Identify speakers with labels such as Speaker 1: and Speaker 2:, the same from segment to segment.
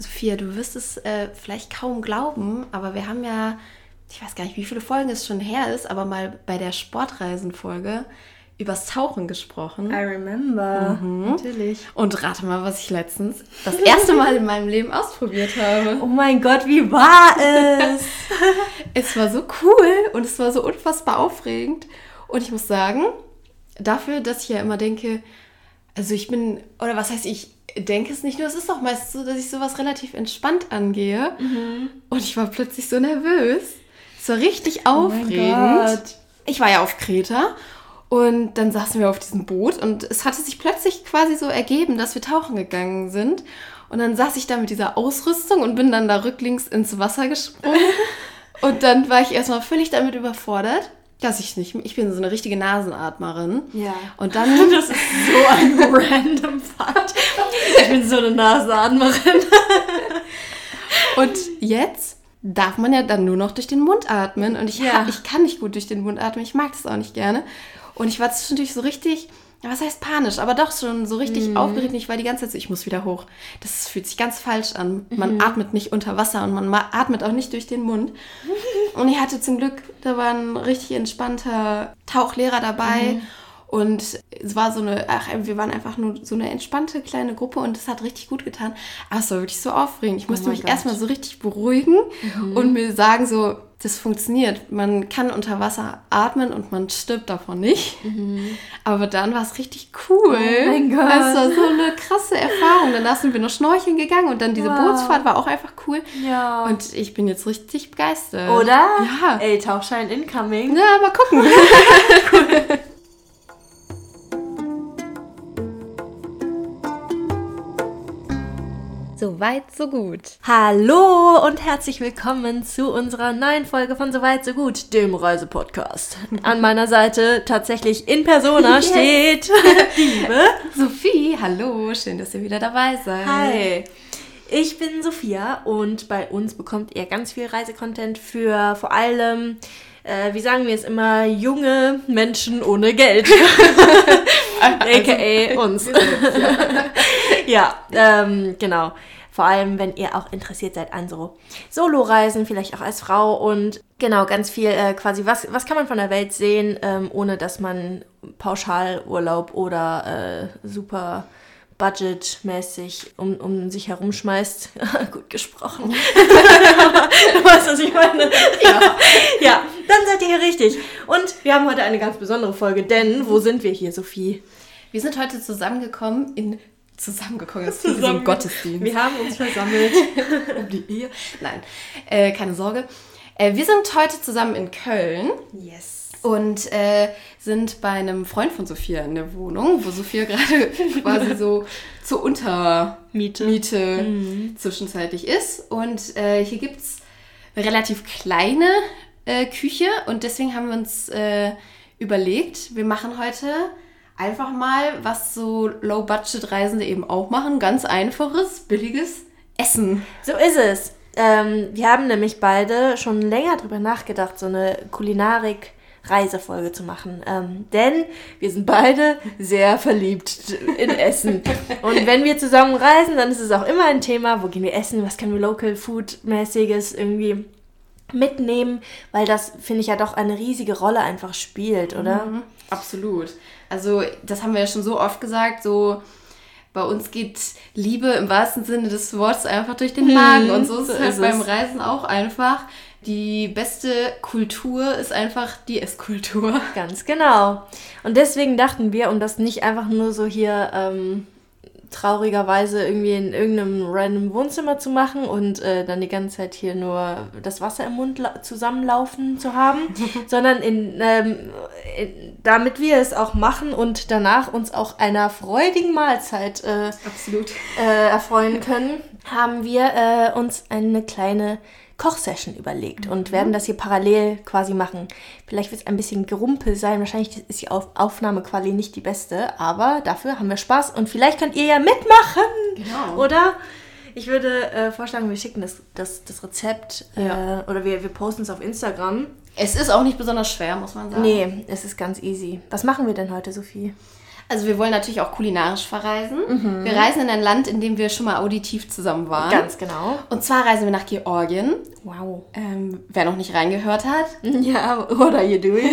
Speaker 1: Sophia, du wirst es vielleicht kaum glauben, aber wir haben ja, ich weiß gar nicht, wie viele Folgen es schon her ist, aber mal bei der Sportreisenfolge übers Tauchen gesprochen.
Speaker 2: I remember, natürlich.
Speaker 1: Und rate mal, was ich letztens das erste Mal in meinem Leben ausprobiert habe.
Speaker 2: Oh mein Gott, wie war es?
Speaker 1: Es war so cool und es war so unfassbar aufregend. Und ich muss sagen, dafür, dass ich ja immer denke, also ich denke es nicht nur, es ist auch meistens so, dass ich sowas relativ entspannt angehe. Und ich war plötzlich so nervös. Es war richtig aufregend.
Speaker 2: Mein Gott.
Speaker 1: Ich war ja auf Kreta und dann saßen wir auf diesem Boot und es hatte sich plötzlich quasi so ergeben, dass wir tauchen gegangen sind. Und dann saß ich da mit dieser Ausrüstung und bin dann da rücklings ins Wasser gesprungen. Und dann war ich erstmal völlig damit überfordert, dass ich bin so eine richtige Nasenatmerin.
Speaker 2: Ja.
Speaker 1: Und dann...
Speaker 2: Das ist so ein random Fakt. Ich bin so eine Nasenatmerin.
Speaker 1: Und jetzt darf man ja dann nur noch durch den Mund atmen. Und ich kann nicht gut durch den Mund atmen. Ich mag das auch nicht gerne. Und ich war zwischendurch so richtig, was heißt panisch, aber doch schon so richtig aufgeregt. Ich war die ganze Zeit so, ich muss wieder hoch. Das fühlt sich ganz falsch an. Man atmet nicht unter Wasser und man atmet auch nicht durch den Mund. Und ich hatte zum Glück, da war ein richtig entspannter Tauchlehrer dabei. Und es war wir waren einfach nur so eine entspannte kleine Gruppe und es hat richtig gut getan. Aber es war wirklich so aufregend. Ich musste mich erstmal so richtig beruhigen und mir sagen so, das funktioniert. Man kann unter Wasser atmen und man stirbt davon nicht. Aber dann war es richtig cool.
Speaker 2: Oh mein Gott.
Speaker 1: Es war so eine krasse Erfahrung. Danach sind wir noch schnorcheln gegangen und dann diese Bootsfahrt war auch einfach cool.
Speaker 2: Ja.
Speaker 1: Und ich bin jetzt richtig begeistert.
Speaker 2: Oder?
Speaker 1: Ja.
Speaker 2: Ey, Tauchschein incoming.
Speaker 1: Ja, mal gucken.
Speaker 2: Cool.
Speaker 1: So weit, so gut.
Speaker 2: Hallo und herzlich willkommen zu unserer neuen Folge von So weit, so gut, dem Reisepodcast. An meiner Seite tatsächlich in Persona steht liebe
Speaker 1: Sophie. Hallo, schön, dass ihr wieder dabei seid.
Speaker 2: Hi. Ich bin Sophia und bei uns bekommt ihr ganz viel Reisecontent für vor allem, wie sagen wir es immer, junge Menschen ohne Geld. A.k.a. uns. Ja, genau. Vor allem, wenn ihr auch interessiert seid an so Solo-Reisen, vielleicht auch als Frau und genau, ganz viel quasi, was kann man von der Welt sehen, ohne dass man Pauschalurlaub oder super budgetmäßig um sich herumschmeißt. Gut gesprochen. Du weißt, was ich meine. Ja, dann seid ihr hier richtig. Und wir haben heute eine ganz besondere Folge, denn wo sind wir hier, Sophie?
Speaker 1: Wir sind heute zusammengekommen, das ist wie so ein Gottesdienst.
Speaker 2: Wir haben uns versammelt.
Speaker 1: Um die Ehe. Nein, keine Sorge. Wir sind heute zusammen in Köln.
Speaker 2: Yes.
Speaker 1: Und sind bei einem Freund von Sophia in der Wohnung, wo Sophia gerade quasi so zur Untermiete zwischenzeitlich ist. Und hier gibt es eine relativ kleine Küche und deswegen haben wir uns überlegt, wir machen heute einfach mal, was so Low-Budget-Reisende eben auch machen. Ganz einfaches, billiges Essen.
Speaker 2: So ist es. Wir haben nämlich beide schon länger drüber nachgedacht, so eine Kulinarik-Reisefolge zu machen. Denn wir sind beide sehr verliebt in Essen. Und wenn wir zusammen reisen, dann ist es auch immer ein Thema, wo gehen wir essen, was können wir Local-Food-mäßiges irgendwie mitnehmen, weil das, finde ich, ja doch eine riesige Rolle einfach spielt, oder?
Speaker 1: Absolut. Also das haben wir ja schon so oft gesagt, so bei uns geht Liebe im wahrsten Sinne des Wortes einfach durch den Magen und so ist es halt beim Reisen auch einfach. Die beste Kultur ist einfach die Esskultur.
Speaker 2: Ganz genau. Und deswegen dachten wir, um das nicht einfach nur so hier traurigerweise irgendwie in irgendeinem random Wohnzimmer zu machen und dann die ganze Zeit hier nur das Wasser im Mund zusammenlaufen zu haben, sondern damit wir es auch machen und danach uns auch einer freudigen Mahlzeit erfreuen können, haben wir uns eine kleine Kochsession überlegt und werden das hier parallel quasi machen. Vielleicht wird es ein bisschen gerumpel sein, wahrscheinlich ist die Aufnahmequalität nicht die beste, aber dafür haben wir Spaß und vielleicht könnt ihr ja mitmachen,
Speaker 1: genau.
Speaker 2: Oder? Ich würde vorschlagen, wir schicken das Rezept oder wir posten es auf Instagram.
Speaker 1: Es ist auch nicht besonders schwer, muss man sagen.
Speaker 2: Nee, es ist ganz easy. Was machen wir denn heute, Sophie?
Speaker 1: Also wir wollen natürlich auch kulinarisch verreisen. Wir reisen in ein Land, in dem wir schon mal auditiv zusammen waren.
Speaker 2: Ganz genau.
Speaker 1: Und zwar reisen wir nach Georgien.
Speaker 2: Wow.
Speaker 1: Wer noch nicht reingehört hat.
Speaker 2: Ja, what are you doing?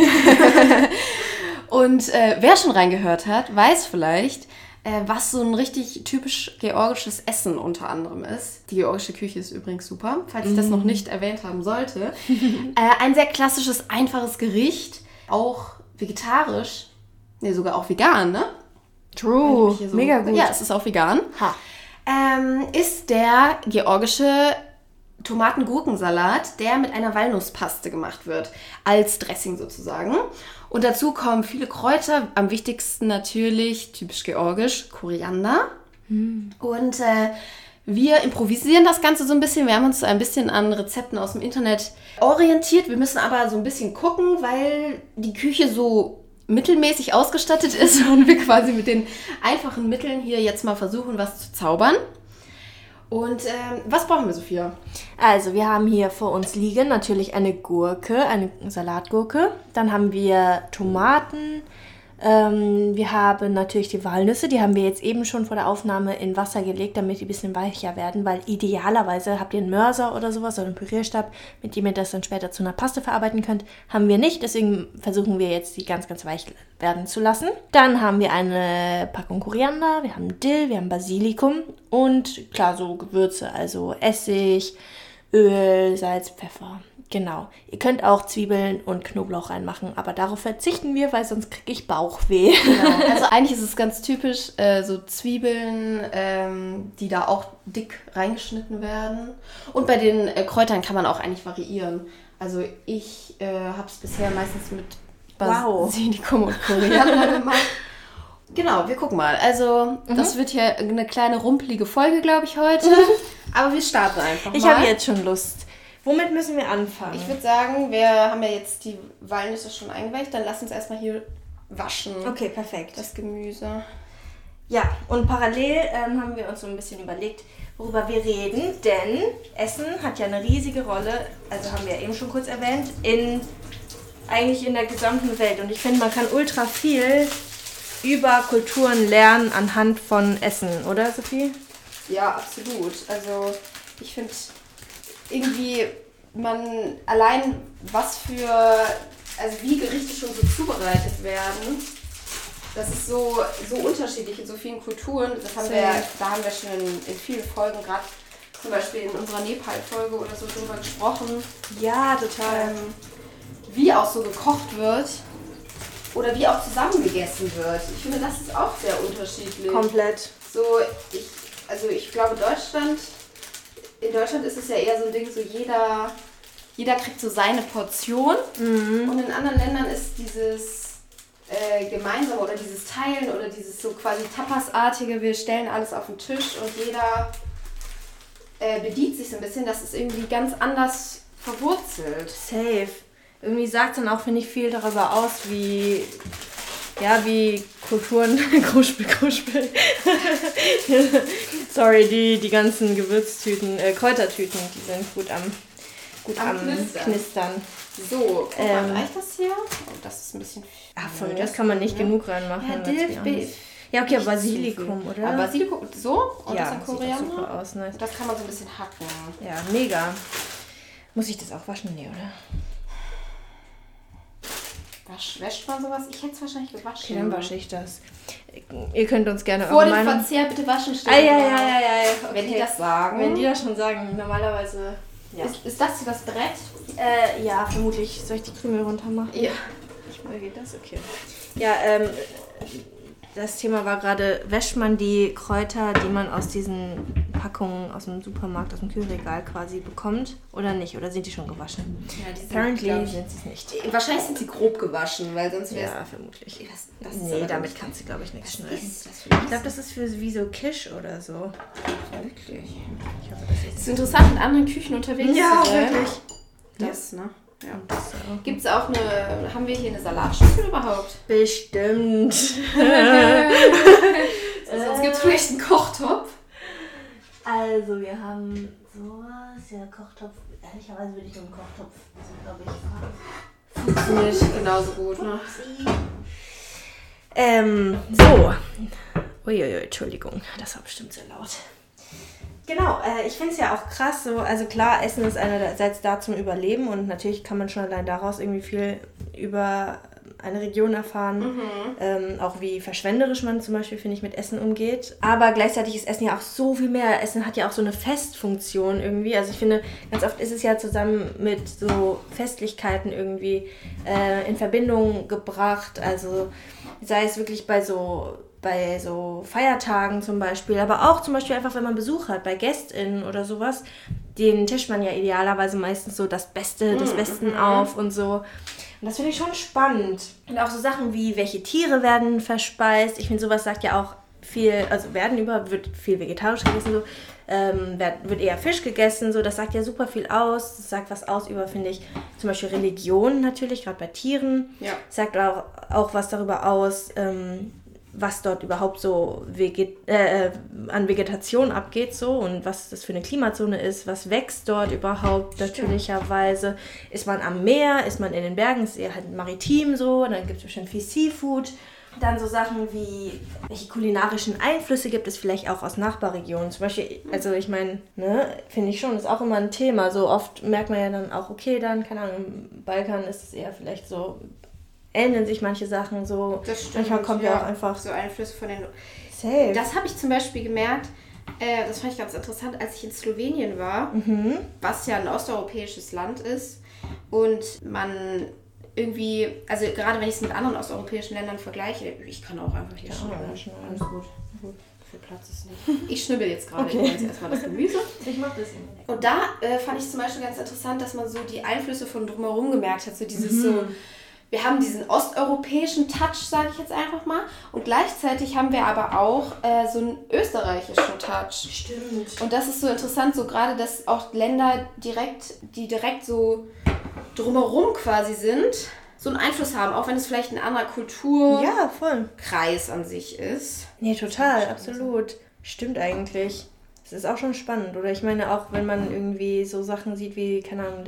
Speaker 1: Und wer schon reingehört hat, weiß vielleicht, was so ein richtig typisch georgisches Essen unter anderem ist. Die georgische Küche ist übrigens super, falls ich das noch nicht erwähnt haben sollte. Ein sehr klassisches, einfaches Gericht, auch vegetarisch, nee, sogar auch vegan, ne?
Speaker 2: True, so, mega gut.
Speaker 1: Ja, es ist auch vegan. Ist der georgische Tomaten-Gurkensalat, der mit einer Walnusspaste gemacht wird, als Dressing sozusagen. Und dazu kommen viele Kräuter, am wichtigsten natürlich, typisch georgisch, Koriander. Und wir improvisieren das Ganze so ein bisschen. Wir haben uns ein bisschen an Rezepten aus dem Internet orientiert. Wir müssen aber so ein bisschen gucken, weil die Küche so mittelmäßig ausgestattet ist und wir quasi mit den einfachen Mitteln hier jetzt mal versuchen, was zu zaubern. Und was brauchen wir, Sophia?
Speaker 2: Also wir haben hier vor uns liegen natürlich eine Gurke, eine Salatgurke. Dann haben wir Tomaten. Wir haben natürlich die Walnüsse. Die haben wir jetzt eben schon vor der Aufnahme in Wasser gelegt, damit die ein bisschen weicher werden. Weil idealerweise habt ihr einen Mörser oder sowas oder einen Pürierstab, mit dem ihr das dann später zu einer Paste verarbeiten könnt. Haben wir nicht, deswegen versuchen wir jetzt die ganz, ganz weich werden zu lassen. Dann haben wir eine Packung Koriander, wir haben Dill, wir haben Basilikum und klar so Gewürze, also Essig, Öl, Salz, Pfeffer. Genau. Ihr könnt auch Zwiebeln und Knoblauch reinmachen, aber darauf verzichten wir, weil sonst kriege ich Bauchweh.
Speaker 1: Genau. Also eigentlich ist es ganz typisch, so Zwiebeln, die da auch dick reingeschnitten werden. Und bei den Kräutern kann man auch eigentlich variieren. Also ich habe es bisher meistens mit Basilikum und Koriander gemacht. Genau, wir gucken mal. Also das wird hier eine kleine rumpelige Folge, glaube ich, heute. Aber wir starten einfach mal.
Speaker 2: Ich habe jetzt schon Lust. Womit müssen wir anfangen?
Speaker 1: Ich würde sagen, wir haben ja jetzt die Walnüsse schon eingeweicht. Dann lass uns erstmal hier waschen.
Speaker 2: Okay, perfekt.
Speaker 1: Das Gemüse.
Speaker 2: Ja, und parallel haben wir uns so ein bisschen überlegt, worüber wir reden. Denn Essen hat ja eine riesige Rolle, also haben wir ja eben schon kurz erwähnt, eigentlich in der gesamten Welt. Und ich finde, man kann ultra viel über Kulturen lernen anhand von Essen, oder Sophie?
Speaker 1: Ja, absolut. Also ich finde irgendwie, allein wie Gerichte schon so zubereitet werden, das ist so unterschiedlich in so vielen Kulturen. Da haben wir schon in vielen Folgen, gerade zum Beispiel in unserer Nepal-Folge oder so drüber gesprochen.
Speaker 2: Ja, total.
Speaker 1: Wie auch so gekocht wird oder wie auch zusammen gegessen wird. Ich finde, das ist auch sehr unterschiedlich.
Speaker 2: Komplett.
Speaker 1: Ich glaube, in Deutschland ist es ja eher so ein Ding, so jeder kriegt so seine Portion. Und in anderen Ländern ist dieses Gemeinsame oder dieses Teilen oder dieses so quasi Tapas-artige, wir stellen alles auf den Tisch und jeder bedient sich so ein bisschen, das ist irgendwie ganz anders verwurzelt.
Speaker 2: Safe. Irgendwie sagt dann auch, finde ich, viel darüber aus, wie Kulturen, Kruspel. Sorry, die ganzen Gewürztüten, Kräutertüten, die sind gut am Knistern.
Speaker 1: So, guck mal, reicht das hier? Oh, das ist ein bisschen viel.
Speaker 2: Ach, voll, das kann man nicht genug reinmachen.
Speaker 1: Ja, Dill,
Speaker 2: ja, okay, Basilikum, oder?
Speaker 1: Ja, Basilikum, so? Und
Speaker 2: ja,
Speaker 1: das dann Koriander?
Speaker 2: sieht super aus, nice.
Speaker 1: Das kann man so ein bisschen hacken.
Speaker 2: Ja, mega. Muss ich das auch waschen? Nee, oder?
Speaker 1: Wäscht man sowas? Ich hätte es wahrscheinlich gewaschen.
Speaker 2: Okay, dann wasche ich das. Ihr könnt uns gerne
Speaker 1: vor dem Verzehr bitte waschen stellen.
Speaker 2: Ja. Okay.
Speaker 1: Wenn die das sagen.
Speaker 2: Wenn die das schon sagen, normalerweise.
Speaker 1: Ja. Ist das hier das Brett?
Speaker 2: Ja, vermutlich. Soll ich die Krümel runter machen?
Speaker 1: Ja.
Speaker 2: Geht das? Okay. Ja, das Thema war gerade, wäscht man die Kräuter, die man aus diesen Packungen aus dem Supermarkt, aus dem Kühlregal quasi bekommt oder nicht? Oder sind die schon gewaschen?
Speaker 1: Ja,
Speaker 2: Apparently sind sie es nicht.
Speaker 1: Wahrscheinlich sind sie grob gewaschen, weil sonst wäre es...
Speaker 2: Ja, vermutlich.
Speaker 1: Nee,
Speaker 2: damit kannst du, glaube ich, nichts schneiden.
Speaker 1: Ich
Speaker 2: glaube, das ist für wie so Quiche oder so.
Speaker 1: Wirklich.
Speaker 2: Ich hoffe, das
Speaker 1: ist interessant, in anderen Küchen unterwegs
Speaker 2: ja,
Speaker 1: zu sein.
Speaker 2: Wirklich.
Speaker 1: Das, ne? Ja.
Speaker 2: Gibt es
Speaker 1: auch haben wir hier eine Salatschüssel überhaupt?
Speaker 2: Bestimmt.
Speaker 1: Sonst gibt es vielleicht einen Kochtopf.
Speaker 2: Also wir haben sowas, ja, Kochtopf. Ehrlicherweise würde ich mit dem Kochtopf, glaube ich,
Speaker 1: funktioniert genauso gut, ne?
Speaker 2: So. Uiuiui, Entschuldigung, das war bestimmt sehr laut. Genau, ich finde es ja auch krass, so, also klar, Essen ist einerseits da zum Überleben und natürlich kann man schon allein daraus irgendwie viel über eine Region erfahren, auch wie verschwenderisch man zum Beispiel, finde ich, mit Essen umgeht. Aber gleichzeitig ist Essen ja auch so viel mehr. Essen hat ja auch so eine Festfunktion irgendwie. Also ich finde, ganz oft ist es ja zusammen mit so Festlichkeiten irgendwie in Verbindung gebracht. Also sei es wirklich bei so Feiertagen zum Beispiel, aber auch zum Beispiel einfach, wenn man Besuch hat, bei GästInnen oder sowas, den tischt man ja idealerweise meistens so das Beste des Besten auf und so. Und das finde ich schon spannend. Und auch so Sachen wie, welche Tiere werden verspeist. Ich finde, sowas sagt ja auch viel, also wird viel vegetarisch gegessen, so, wird eher Fisch gegessen, so, das sagt ja super viel aus. Das sagt was aus über, finde ich, zum Beispiel Religion natürlich, gerade bei Tieren. Ja. Sagt auch was darüber aus, was dort überhaupt so an Vegetation abgeht so und was das für eine Klimazone ist, was wächst dort überhaupt natürlicherweise. Ist man am Meer, ist man in den Bergen, ist eher halt maritim so, dann gibt es bestimmt viel Seafood. Dann so Sachen wie, welche kulinarischen Einflüsse gibt es vielleicht auch aus Nachbarregionen. Zum Beispiel, also ich meine, ne, finde ich schon, ist auch immer ein Thema. So oft merkt man ja dann auch, okay, dann, keine Ahnung, im Balkan ist es eher vielleicht so, ähneln sich manche Sachen so.
Speaker 1: Das stimmt.
Speaker 2: Manchmal kommt ja auch einfach
Speaker 1: so Einflüsse von den...
Speaker 2: Safe.
Speaker 1: Das habe ich zum Beispiel gemerkt, das fand ich ganz interessant, als ich in Slowenien war, was ja ein osteuropäisches Land ist und man irgendwie, also gerade wenn ich es mit anderen osteuropäischen Ländern vergleiche, ich kann auch einfach hier schnibbeln. Alles gut. Viel Platz ist nicht. Ich schnibbel jetzt gerade erstmal das Gemüse.
Speaker 2: Ich mach das immer.
Speaker 1: Und da fand ich zum Beispiel ganz interessant, dass man so die Einflüsse von drumherum gemerkt hat, so dieses so... Wir haben diesen osteuropäischen Touch, sage ich jetzt einfach mal. Und gleichzeitig haben wir aber auch so einen österreichischen Touch.
Speaker 2: Stimmt.
Speaker 1: Und das ist so interessant, so gerade, dass auch Länder, die direkt so drumherum quasi sind, so einen Einfluss haben. Auch wenn es vielleicht ein anderer Kulturkreis an sich ist.
Speaker 2: Nee, total, absolut. Stimmt eigentlich. Das ist auch schon spannend. Oder ich meine auch, wenn man irgendwie so Sachen sieht wie, keine Ahnung,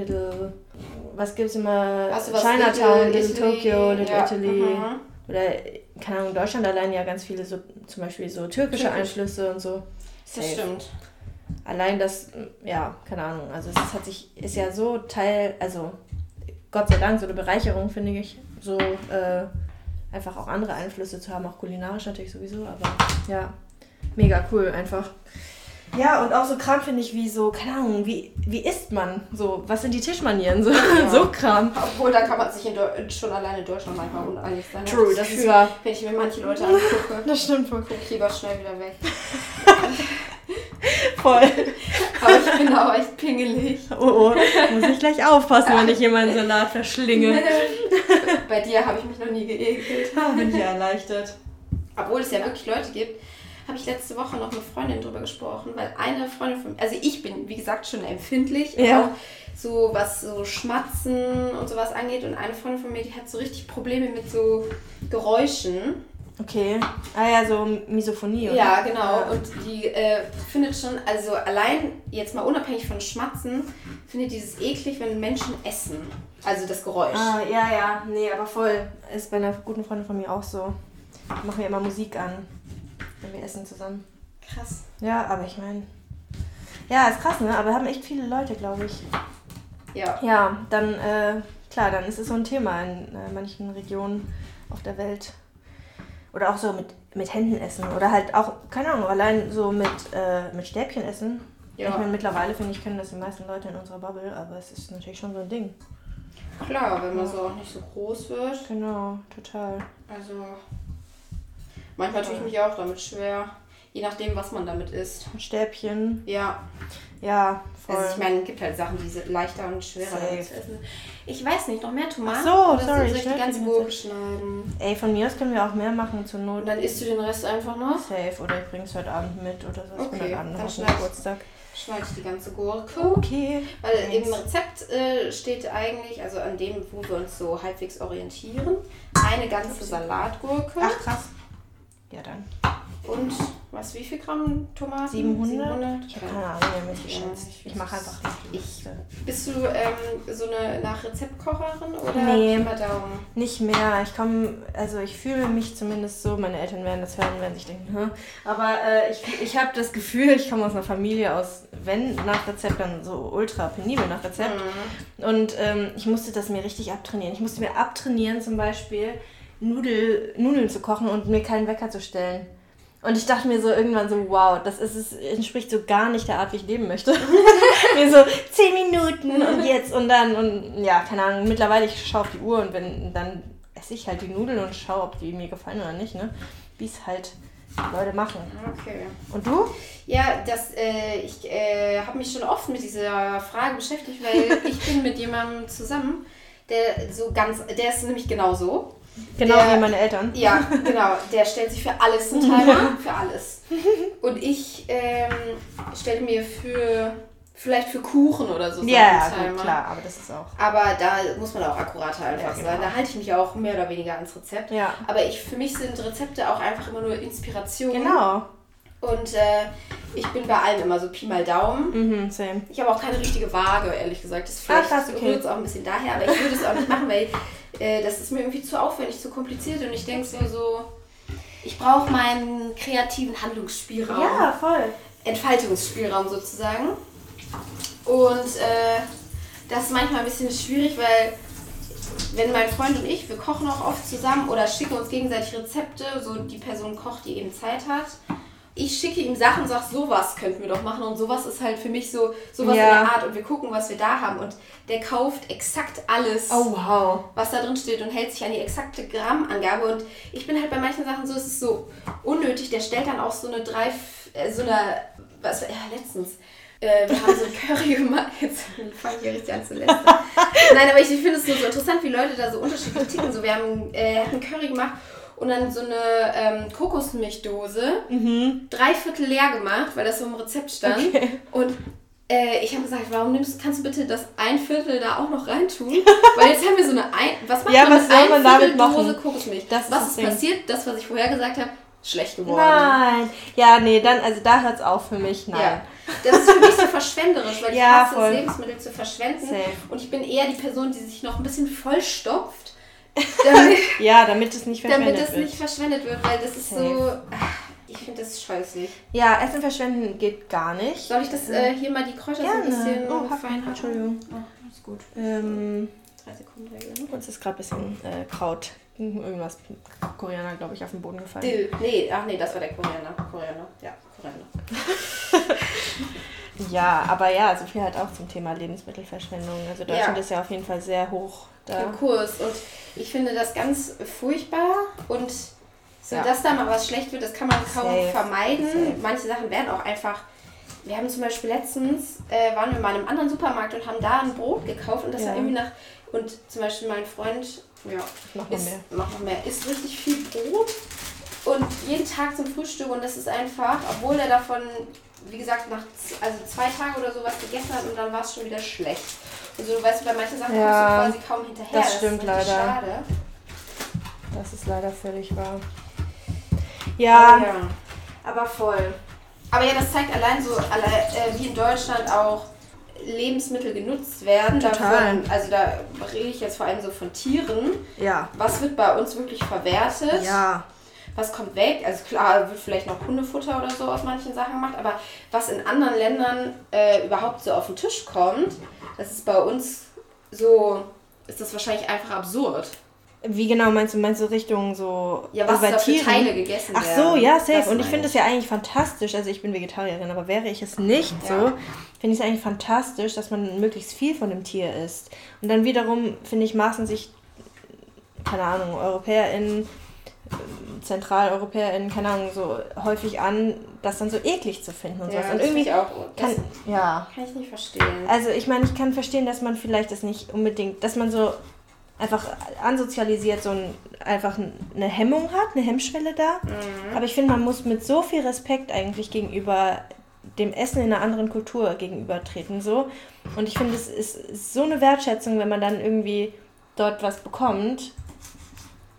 Speaker 2: was gibt's immer? Chinatown, Little Tokyo, Little Italy. Oder, keine Ahnung, in Deutschland allein ja ganz viele so, zum Beispiel so türkische Einflüsse und so.
Speaker 1: Das stimmt.
Speaker 2: Allein das, ja, keine Ahnung, also es ist ja so Teil, also Gott sei Dank so eine Bereicherung, finde ich, so einfach auch andere Einflüsse zu haben, auch kulinarisch natürlich sowieso, aber ja, mega cool einfach. Ja, und auch so Kram finde ich wie so, keine Ahnung, wie isst man? So, was sind die Tischmanieren? So, so Kram.
Speaker 1: Obwohl, da kann man sich schon alleine in Deutschland manchmal uneinig sein.
Speaker 2: True, das ist wahr.
Speaker 1: Wenn ich mir manche Leute angucke.
Speaker 2: Das stimmt wohl.
Speaker 1: Gucke ich lieber schnell wieder weg.
Speaker 2: Voll.
Speaker 1: Aber ich bin auch echt pingelig.
Speaker 2: Oh, muss ich gleich aufpassen, wenn ich hier meinen Salat verschlinge.
Speaker 1: Bei dir habe ich mich noch nie geekelt.
Speaker 2: Bin ich ja erleichtert.
Speaker 1: Obwohl es ja wirklich Leute gibt, habe ich letzte Woche noch mit Freundin drüber gesprochen, weil eine Freundin von mir, also ich bin, wie gesagt, schon empfindlich, auch so was so Schmatzen und sowas angeht und eine Freundin von mir, die hat so richtig Probleme mit so Geräuschen.
Speaker 2: Okay. Ah ja, so Misophonie, oder?
Speaker 1: Ja, genau. Ja. Und die findet schon, also allein jetzt mal unabhängig von Schmatzen, findet dieses eklig, wenn Menschen essen. Also das Geräusch.
Speaker 2: Ah, ja. Nee, aber voll. Ist bei einer guten Freundin von mir auch so. Machen wir immer Musik an, wenn wir essen zusammen.
Speaker 1: Krass.
Speaker 2: Ja, aber ich meine... Ja, ist krass, ne? Aber haben echt viele Leute, glaube ich.
Speaker 1: Ja.
Speaker 2: Ja, dann, klar, dann ist es so ein Thema in manchen Regionen auf der Welt. Oder auch so mit Händen essen. Oder halt auch, keine Ahnung, allein so mit Stäbchen essen. Ja. Ich meine, mittlerweile, finde ich, können das die meisten Leute in unserer Bubble, aber es ist natürlich schon so ein Ding.
Speaker 1: Klar, wenn man so auch nicht so groß wird.
Speaker 2: Genau, total.
Speaker 1: Also, manchmal tue ich mich auch damit schwer. Je nachdem, was man damit isst.
Speaker 2: Ein Stäbchen.
Speaker 1: Ja.
Speaker 2: Ja, voll.
Speaker 1: Also ich meine, es gibt halt Sachen, die sind leichter und schwerer damit zu essen. Ich weiß nicht, noch mehr Tomaten?
Speaker 2: Ach so, sorry.
Speaker 1: Soll ich die ganze Gurke schneiden?
Speaker 2: Ey, von mir aus können wir auch mehr machen zur Not.
Speaker 1: Und dann isst du den Rest einfach noch?
Speaker 2: Safe, oder ich bring's heute Abend mit oder so.
Speaker 1: Okay, dann schneide ich die ganze Gurke.
Speaker 2: Okay.
Speaker 1: Weil im Rezept steht eigentlich, also an dem, wo wir uns so halbwegs orientieren, eine ganze Salatgurke.
Speaker 2: Ach, krass. Ja, dann.
Speaker 1: Und wie viel Gramm Tomaten?
Speaker 2: 700? Ich habe keine Ahnung, wer mich geschätzt. Ich mache einfach nicht.
Speaker 1: Bist du so eine nach Rezeptkocherin oder
Speaker 2: nee,
Speaker 1: Pi mal Daumen?
Speaker 2: Nicht mehr. Ich fühle mich zumindest so, meine Eltern werden das hören und werden sich denken, hm. Aber ich habe das Gefühl, ich komme aus einer Familie wenn nach Rezept, dann so ultra penibel nach Rezept. Und ich musste das mir richtig abtrainieren. Ich musste mir abtrainieren, zum Beispiel Nudeln zu kochen und mir keinen Wecker zu stellen. Und ich dachte mir so irgendwann so, wow, entspricht so gar nicht der Art, wie ich leben möchte. Mir so 10 Minuten und jetzt und dann und ja, keine Ahnung. Mittlerweile, ich schaue auf die Uhr und dann esse ich halt die Nudeln und schaue, ob die mir gefallen oder nicht, ne? Wie es halt Leute machen. Okay. Und du?
Speaker 1: Ja, ich habe mich schon oft mit dieser Frage beschäftigt, weil ich bin mit jemandem zusammen, der ist nämlich genauso.
Speaker 2: Genau wie meine Eltern.
Speaker 1: Ja, genau. Der stellt sich für alles einen Timer. Für alles. Und ich stelle mir vielleicht für Kuchen oder so einen
Speaker 2: Timer. Ja, klar, aber das ist auch.
Speaker 1: Aber da muss man auch akkurater einfach sein. Da halte ich mich auch mehr oder weniger ans Rezept. Ja. Aber für mich sind Rezepte auch einfach immer nur Inspiration.
Speaker 2: Genau.
Speaker 1: Und ich bin bei allem immer so Pi mal Daumen.
Speaker 2: Same.
Speaker 1: Ich habe auch keine richtige Waage, ehrlich gesagt. Das rührt es auch ein bisschen daher, aber ich würde es auch nicht machen, weil das ist mir irgendwie zu aufwendig, zu kompliziert. Und ich denke so, ich brauche meinen kreativen Handlungsspielraum.
Speaker 2: Ja, voll.
Speaker 1: Entfaltungsspielraum sozusagen. Und das ist manchmal ein bisschen schwierig, weil wenn mein Freund und ich, wir kochen auch oft zusammen oder schicken uns gegenseitig Rezepte, so die Person kocht, die eben Zeit hat. Ich schicke ihm Sachen und sage, sowas könnten wir doch machen und sowas ist halt für mich sowas in der Art und wir gucken, was wir da haben und der kauft exakt alles, was da drin steht und hält sich an die exakte Grammangabe und ich bin halt bei manchen Sachen so, es ist so unnötig, der stellt dann auch letztens, wir haben so ein Curry gemacht, jetzt fange ich hier richtig an zu lästern. Nein, aber ich finde es so interessant, wie Leute da so unterschiedlich ticken, so wir haben einen Curry gemacht und dann so eine Kokosmilchdose 3/4 leer gemacht, weil das so im Rezept stand. Okay. Und ich habe gesagt, kannst du bitte das 1/4 da auch noch reintun? Weil jetzt haben wir so was macht man mit 1/4 Dose Kokosmilch? Was ist passiert? Das, was ich vorher gesagt habe, schlecht geworden.
Speaker 2: Nein. Ja, nee, da hört es auf für mich. Nein.
Speaker 1: Ja. Das ist für mich so verschwenderisch, weil ich hasse es, Lebensmittel zu verschwenden. Safe. Und ich bin eher die Person, die sich noch ein bisschen vollstopft.
Speaker 2: Damit es nicht verschwendet
Speaker 1: wird. Weil das ist so... Ich finde das scheußlich.
Speaker 2: Ja, Essen verschwenden geht gar nicht.
Speaker 1: Soll ich das hier mal die Kräuter so ein bisschen fein haben?
Speaker 2: Entschuldigung.
Speaker 1: Oh, ist gut.
Speaker 2: 3 Sekunden Regel. Uns ist gerade ein bisschen Kraut, irgendwas Koriander, glaube ich, auf den Boden gefallen.
Speaker 1: Dill. Nee, das war der Koriander. Ja, Koriander.
Speaker 2: Ja, aber ja, so viel halt auch zum Thema Lebensmittelverschwendung. Also Deutschland ist ja auf jeden Fall sehr hoch da.
Speaker 1: Im Kurs. Und ich finde das ganz furchtbar und dass da mal was schlecht wird, das kann man kaum vermeiden. Safe. Manche Sachen werden auch einfach... Wir haben zum Beispiel letztens, waren wir mal in einem anderen Supermarkt und haben da ein Brot gekauft und das war irgendwie nach... Und zum Beispiel mein Freund, macht noch mehr, isst richtig viel Brot und jeden Tag zum Frühstück und das ist einfach, obwohl er davon, wie gesagt, 2 Tage oder sowas gegessen hat und dann war es schon wieder schlecht. Und so, du weißt, bei manchen Sachen kommst du quasi kaum hinterher.
Speaker 2: Das stimmt leider.
Speaker 1: Schade.
Speaker 2: Das ist leider völlig wahr. Ja,
Speaker 1: aber voll. Aber ja, das zeigt allein so, wie in Deutschland auch Lebensmittel genutzt werden.
Speaker 2: Total.
Speaker 1: Da rede ich jetzt vor allem so von Tieren.
Speaker 2: Ja.
Speaker 1: Was wird bei uns wirklich verwertet?
Speaker 2: Ja.
Speaker 1: Was kommt weg? Also klar, wird vielleicht noch Hundefutter oder so aus manchen Sachen gemacht, aber was in anderen Ländern überhaupt so auf den Tisch kommt, das ist bei uns so, ist das wahrscheinlich einfach absurd.
Speaker 2: Wie genau meinst du Richtung so...
Speaker 1: Ja, was da für Teile gegessen werden.
Speaker 2: Ach so, ja, safe. Und ich finde das ja eigentlich fantastisch. Also ich bin Vegetarierin, aber wäre ich es nicht so, finde ich es eigentlich fantastisch, dass man möglichst viel von dem Tier isst. Und dann wiederum, finde ich, maßen sich, keine Ahnung, EuropäerInnen, ZentraleuropäerInnen, keine Ahnung, so häufig an, das dann so eklig zu finden und sowas. Und irgendwie
Speaker 1: ich auch.
Speaker 2: kann
Speaker 1: ich nicht verstehen.
Speaker 2: Also ich meine, ich kann verstehen, dass man vielleicht das nicht unbedingt, dass man so einfach ansozialisiert einfach eine Hemmung hat, eine Hemmschwelle da. Mhm. Aber ich finde, man muss mit so viel Respekt eigentlich gegenüber dem Essen in einer anderen Kultur gegenübertreten. So. Und ich finde, es ist so eine Wertschätzung, wenn man dann irgendwie dort was bekommt.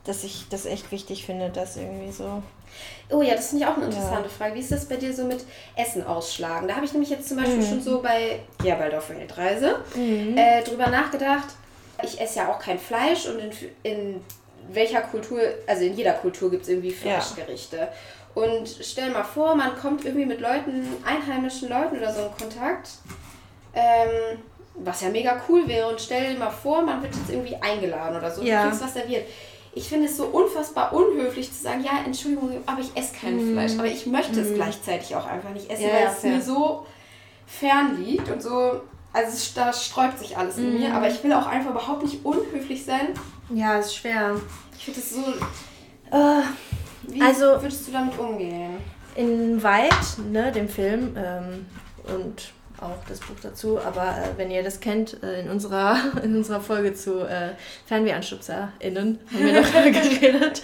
Speaker 2: dass ich das echt wichtig finde, dass irgendwie so...
Speaker 1: Oh ja, das finde ich auch eine interessante Frage. Wie ist das bei dir so mit Essen ausschlagen? Da habe ich nämlich jetzt zum Beispiel schon so bei Waldorf Weltreise drüber nachgedacht. Ich esse ja auch kein Fleisch und in welcher Kultur, also in jeder Kultur gibt es irgendwie Fleischgerichte. Und stell mal vor, man kommt irgendwie mit Leuten, einheimischen Leuten oder so in Kontakt, was ja mega cool wäre. Und stell dir mal vor, man wird jetzt irgendwie eingeladen oder so. Ja. Du kriegst was serviert. Ich finde es so unfassbar unhöflich zu sagen, ja, Entschuldigung, aber ich esse kein Fleisch. Aber ich möchte es gleichzeitig auch einfach nicht essen, weil es mir so fern liegt und so, also da sträubt sich alles in mir. Aber ich will auch einfach überhaupt nicht unhöflich sein.
Speaker 2: Ja, ist schwer.
Speaker 1: Ich finde es so... Wie würdest du damit umgehen?
Speaker 2: In Weit, ne, dem Film und auch das Buch dazu, aber wenn ihr das kennt, in unserer Folge zu FernwehAnstupserInnen haben wir darüber geredet.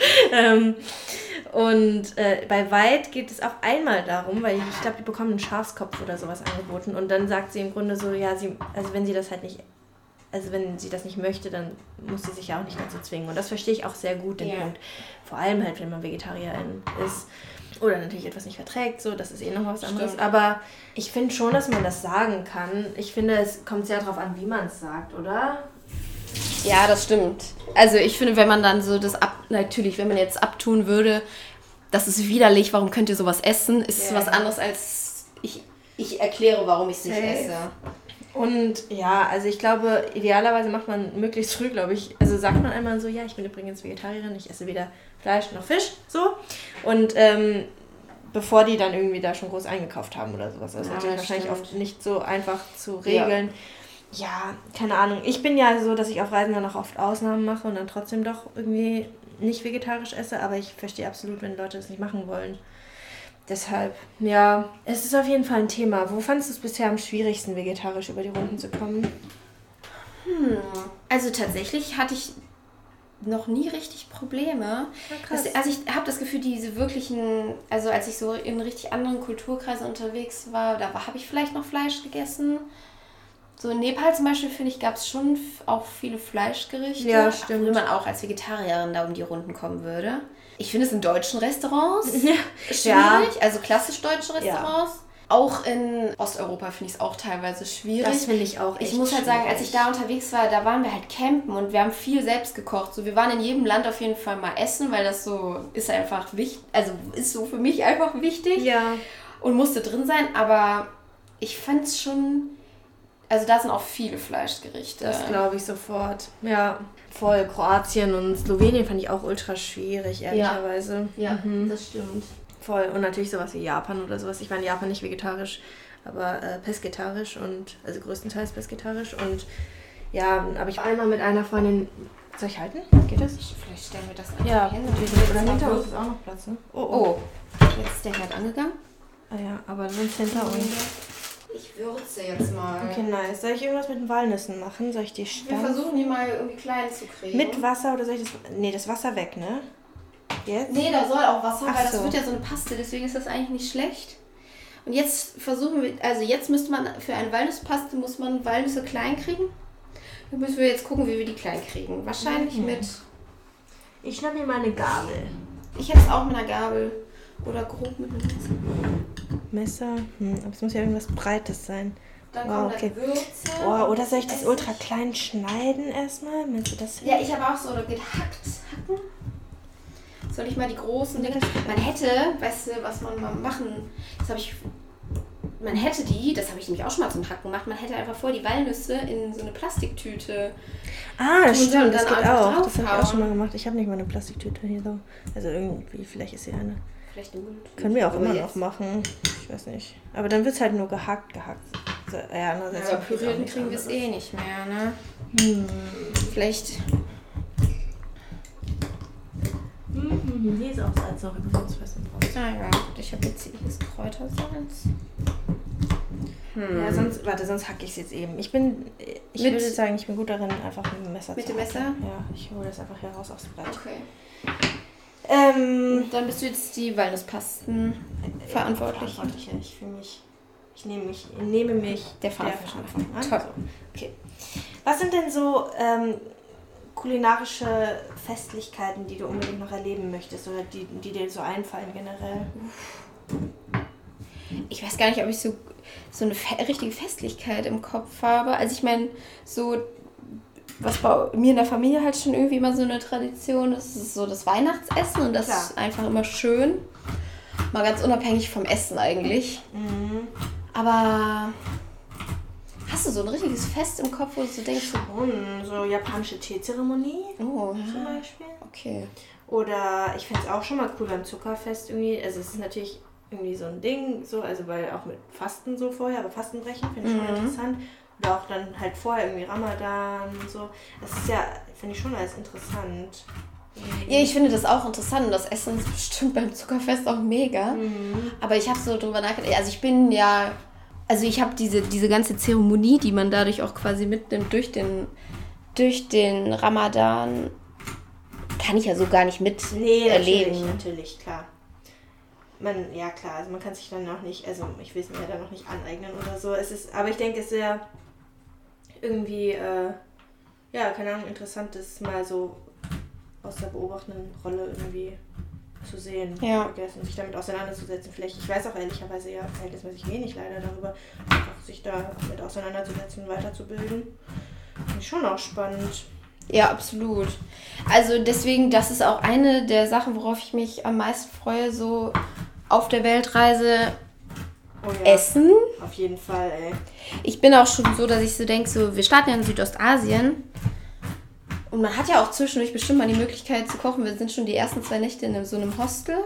Speaker 2: Und bei Weit geht es auch einmal darum, weil ich glaube, die bekommen einen Schafskopf oder sowas angeboten und dann sagt sie im Grunde so, ja, wenn sie das nicht möchte, dann muss sie sich ja auch nicht dazu zwingen. Und das verstehe ich auch sehr gut, den Punkt. Vor allem halt, wenn man Vegetarierin ist oder natürlich etwas nicht verträgt, so, das ist noch was anderes. Stimmt. Aber ich finde schon, dass man das sagen kann. Ich finde, es kommt sehr darauf an, wie man es sagt, oder?
Speaker 1: Ja, das stimmt. Also ich finde, wenn man dann so natürlich, wenn man jetzt abtun würde, das ist widerlich, warum könnt ihr sowas essen, ist was anderes als ich erkläre, warum ich es nicht esse.
Speaker 2: Und ja, also ich glaube, idealerweise macht man möglichst früh, glaube ich, also sagt man einmal so, ja, ich bin übrigens Vegetarierin, ich esse weder Fleisch noch Fisch, so. Und bevor die dann irgendwie da schon groß eingekauft haben oder sowas. Das ist natürlich wahrscheinlich oft nicht so einfach zu regeln. Ja, keine Ahnung. Ich bin ja so, dass ich auf Reisen dann auch oft Ausnahmen mache und dann trotzdem doch irgendwie nicht vegetarisch esse, aber ich verstehe absolut, wenn Leute das nicht machen wollen. Deshalb, ja, es ist auf jeden Fall ein Thema. Wo fandest du es bisher am schwierigsten, vegetarisch über die Runden zu kommen?
Speaker 1: Also tatsächlich hatte ich noch nie richtig Probleme. Ja, krass. Also ich habe das Gefühl, diese wirklichen, also als ich so in richtig anderen Kulturkreisen unterwegs war, da habe ich vielleicht noch Fleisch gegessen. So in Nepal zum Beispiel, finde ich, gab es schon auch viele Fleischgerichte.
Speaker 2: Ja, stimmt.
Speaker 1: Wo man auch als Vegetarierin da um die Runden kommen würde. Ich finde es in deutschen Restaurants schwierig, also klassisch deutsche Restaurants. Ja. Auch in Osteuropa finde ich es auch teilweise schwierig.
Speaker 2: Das finde ich auch echt.
Speaker 1: Ich muss halt sagen, als ich da unterwegs war, da waren wir halt campen und wir haben viel selbst gekocht. So, wir waren in jedem Land auf jeden Fall mal essen, weil das so ist einfach wichtig, also ist so für mich einfach wichtig.
Speaker 2: Ja.
Speaker 1: Und musste drin sein, aber ich fand es schon, also da sind auch viele Fleischgerichte.
Speaker 2: Das glaube ich sofort. Ja, voll. Kroatien und Slowenien fand ich auch ultra schwierig, ehrlicherweise.
Speaker 1: Ja, das stimmt.
Speaker 2: Voll. Und natürlich sowas wie Japan oder sowas. Ich war in Japan nicht vegetarisch, aber pesketarisch und, also größtenteils pesketarisch. Und ja, aber ich war einmal mit einer Freundin. Soll ich halten? Geht das?
Speaker 1: Vielleicht stellen wir das einfach
Speaker 2: hin. Oder hinter uns ist auch noch Platz, ne?
Speaker 1: Oh. Jetzt ist der Herd angegangen.
Speaker 2: Ah ja, aber sonst hinter uns.
Speaker 1: Ich würze jetzt mal.
Speaker 2: Okay, nice. Soll ich irgendwas mit den Walnüssen machen? Soll ich die stampfen?
Speaker 1: Wir versuchen die mal irgendwie klein zu kriegen.
Speaker 2: Mit Wasser oder soll ich das... Nee, das Wasser weg, ne? Jetzt?
Speaker 1: Nee, da soll auch Wasser, weil das wird ja so eine Paste, deswegen ist das eigentlich nicht schlecht. Und jetzt versuchen wir, also jetzt müsste man, für eine Walnusspaste muss man Walnüsse klein kriegen. Dann müssen wir jetzt gucken, wie wir die klein kriegen. Wahrscheinlich mit...
Speaker 2: Ich schnapp mir mal eine Gabel.
Speaker 1: Ich hätte es auch mit einer Gabel. Oder grob mit einem
Speaker 2: Messer? Aber es muss ja irgendwas Breites sein.
Speaker 1: Dann kommt
Speaker 2: okay.
Speaker 1: Würze.
Speaker 2: Oder soll ich das ultra klein schneiden erstmal? Meinst du das hin?
Speaker 1: Ja, ich habe auch so hacken. Soll ich mal die großen Dinge... Man hätte, weißt du, was man mal machen... Das habe ich nämlich auch schon mal zum Hacken gemacht, man hätte einfach vor die Walnüsse in so eine Plastiktüte...
Speaker 2: das stimmt, das geht auch. Das habe ich auch schon mal gemacht. Ich habe nicht mal eine Plastiktüte hier so. Also irgendwie, vielleicht ist hier eine.
Speaker 1: Vielleicht eine Mülltüte.
Speaker 2: Können wir auch immer noch machen. Ich weiß nicht. Aber dann wird es halt nur gehackt. So,
Speaker 1: aber pürieren kriegen wir es eh nicht mehr, ne? Vielleicht...
Speaker 2: Hier ist auch Salz noch im Gewürzfesten drauf.
Speaker 1: Ah ja, ich habe jetzt hier das Kräutersalz.
Speaker 2: Ja, sonst hacke ich es jetzt eben. Ich würde sagen, ich bin gut darin, einfach mit dem Messer zu hacken.
Speaker 1: Mit dem Messer?
Speaker 2: Ja, ich hole das einfach hier raus aufs Brett.
Speaker 1: Okay. Dann bist du jetzt die Walnusspasten verantwortlich.
Speaker 2: Ich nehme mich
Speaker 1: der Verantwortung
Speaker 2: an.
Speaker 1: Toll.
Speaker 2: So. Okay. Was sind denn so kulinarische Festlichkeiten, die du unbedingt noch erleben möchtest oder die dir so einfallen generell?
Speaker 1: Ich weiß gar nicht, ob ich so eine richtige Festlichkeit im Kopf habe. Also ich meine, so was bei mir in der Familie halt schon irgendwie immer so eine Tradition ist, ist so das Weihnachtsessen und das ist einfach immer schön. Mal ganz unabhängig vom Essen eigentlich. Mhm. Aber hast du so ein richtiges Fest im Kopf, wo du so denkst,
Speaker 2: so japanische Teezeremonie zum Beispiel.
Speaker 1: Okay.
Speaker 2: Oder ich fände es auch schon mal cool beim Zuckerfest irgendwie. Also es ist natürlich irgendwie so ein Ding, so, also weil auch mit Fasten so vorher, aber Fastenbrechen finde ich schon interessant. Oder auch dann halt vorher irgendwie Ramadan und so. Das ist ja, finde ich schon alles interessant.
Speaker 1: Ja, ich finde das auch interessant und das Essen ist bestimmt beim Zuckerfest auch mega. Aber ich habe so drüber nachgedacht, also ich habe diese ganze Zeremonie, die man dadurch auch quasi mitnimmt durch den Ramadan, kann ich ja so gar nicht erleben.
Speaker 2: Natürlich, klar. Also man kann sich dann noch nicht, also ich will es mir ja dann noch nicht aneignen oder so. Aber ich denke, es ist ja irgendwie, keine Ahnung, interessant ist mal so aus der beobachtenden Rolle irgendwie zu sehen und sich damit auseinanderzusetzen. Vielleicht, ich weiß auch ehrlicherweise ja verhältnismäßig wenig leider darüber, einfach sich damit auseinanderzusetzen und weiterzubilden. Finde ich schon auch spannend.
Speaker 1: Ja, absolut. Also deswegen, das ist auch eine der Sachen, worauf ich mich am meisten freue, so auf der Weltreise. Essen.
Speaker 2: Auf jeden Fall, ey.
Speaker 1: Ich bin auch schon so, dass ich so denke, so, wir starten ja in Südostasien und man hat ja auch zwischendurch bestimmt mal die Möglichkeit zu kochen. Wir sind schon die ersten 2 Nächte in so einem Hostel.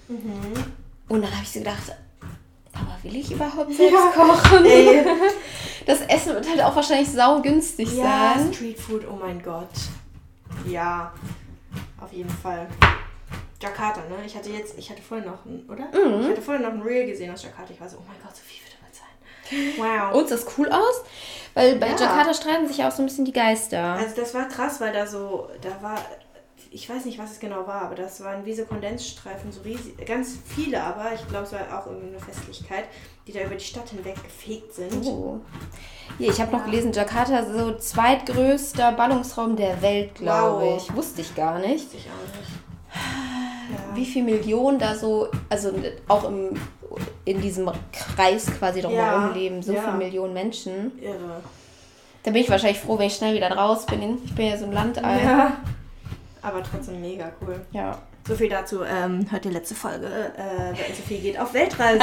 Speaker 1: Und dann habe ich so gedacht, aber will ich überhaupt selbst kochen? Ey. Das Essen wird halt auch wahrscheinlich saugünstig sein.
Speaker 2: Ja, Streetfood, oh mein Gott. Ja, auf jeden Fall. Jakarta, ne? Ich hatte vorhin noch Ich hatte vorhin noch ein Reel gesehen aus Jakarta. Ich war so, oh mein Gott, so viel wird damit sein.
Speaker 1: Wow. Und das cool aus? Weil bei Jakarta streiten sich ja auch so ein bisschen die Geister.
Speaker 2: Also das war krass, weil da war, ich weiß nicht, was es genau war, aber das waren wie so Kondensstreifen, so riesig, ganz viele, aber ich glaube, es war auch irgendeine Festlichkeit, die da über die Stadt hinweg gefegt sind.
Speaker 1: Oh. Hier, ich habe noch gelesen, Jakarta ist so zweitgrößter Ballungsraum der Welt, glaube ich. Wusste ich gar nicht.
Speaker 2: Wusste ich auch nicht.
Speaker 1: Wie viele Millionen da so, also auch in diesem Kreis quasi drumherum leben, so viele Millionen Menschen.
Speaker 2: Irre.
Speaker 1: Da bin ich wahrscheinlich froh, wenn ich schnell wieder raus bin. Ich bin ja so ein Landei.
Speaker 2: Ja. Aber trotzdem mega cool.
Speaker 1: Ja.
Speaker 2: So viel dazu. Hört die letzte Folge. Sophie geht auf Weltreise.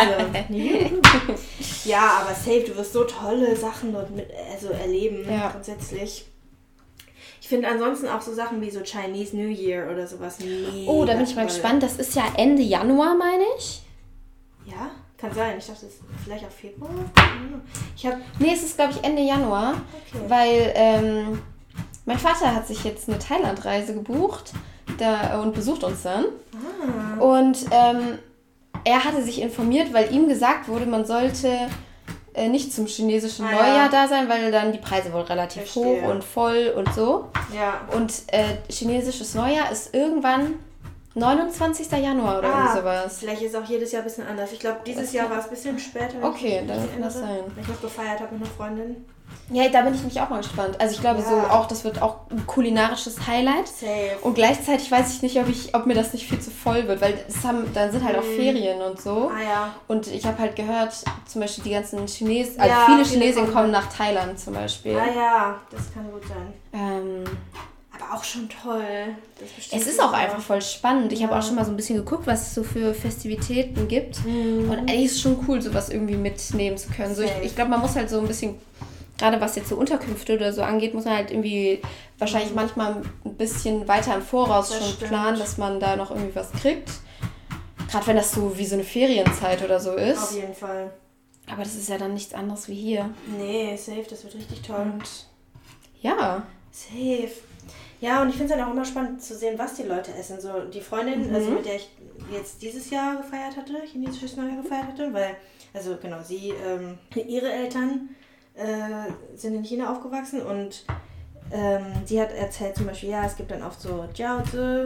Speaker 2: Ja, aber safe, du wirst so tolle Sachen dort erleben, grundsätzlich. Ich finde ansonsten auch so Sachen wie so Chinese New Year oder sowas mega.
Speaker 1: Oh, da bin ich mal gespannt. Das ist ja Ende Januar, meine ich.
Speaker 2: Ja, kann sein. Ich dachte, das ist vielleicht auch Februar.
Speaker 1: Nee, es ist, glaube ich, Ende Januar. Okay. Weil mein Vater hat sich jetzt eine Thailandreise gebucht und besucht uns dann. Und er hatte sich informiert, weil ihm gesagt wurde, man sollte nicht zum chinesischen Neujahr da sein, weil dann die Preise wohl relativ hoch und voll und so. Ja. Und chinesisches Neujahr ist irgendwann 29. Januar oder irgendwie sowas.
Speaker 2: Vielleicht ist auch jedes Jahr ein bisschen anders. Ich glaube, dieses Jahr war es ein bisschen später.
Speaker 1: Okay, dann kann das sein.
Speaker 2: Wenn ich noch gefeiert habe mit einer Freundin.
Speaker 1: Ja, da bin ich mich auch mal gespannt. Also ich glaube so auch, das wird auch ein kulinarisches Highlight.
Speaker 2: Safe.
Speaker 1: Und gleichzeitig weiß ich nicht, ob mir das nicht viel zu voll wird, weil dann sind halt auch Ferien und so. Und ich habe halt gehört, zum Beispiel die ganzen Chinesen, also viele Chinesen kommen nach Thailand zum Beispiel.
Speaker 2: Ja, das kann gut sein. Aber auch schon toll.
Speaker 1: Es ist auch einfach voll spannend. Ich habe auch schon mal so ein bisschen geguckt, was es so für Festivitäten gibt. Und eigentlich ist es schon cool, sowas irgendwie mitnehmen zu können. So, ich glaube, man muss halt so ein bisschen, gerade was jetzt so Unterkünfte oder so angeht, muss man halt irgendwie wahrscheinlich manchmal ein bisschen weiter im Voraus schon planen, dass man da noch irgendwie was kriegt. Gerade wenn das so wie so eine Ferienzeit oder so ist.
Speaker 2: Auf jeden Fall.
Speaker 1: Aber das ist ja dann nichts anderes wie hier.
Speaker 2: Nee, safe, das wird richtig toll.
Speaker 1: Und ja.
Speaker 2: Safe. Ja, und ich finde es halt auch immer spannend zu sehen, was die Leute essen. So die Freundin, also mit der ich jetzt dieses Jahr gefeiert hatte, chinesisches Neujahr gefeiert hatte, weil, also genau, ihre Eltern sind in China aufgewachsen und sie hat erzählt zum Beispiel, es gibt dann oft so Jiaozi.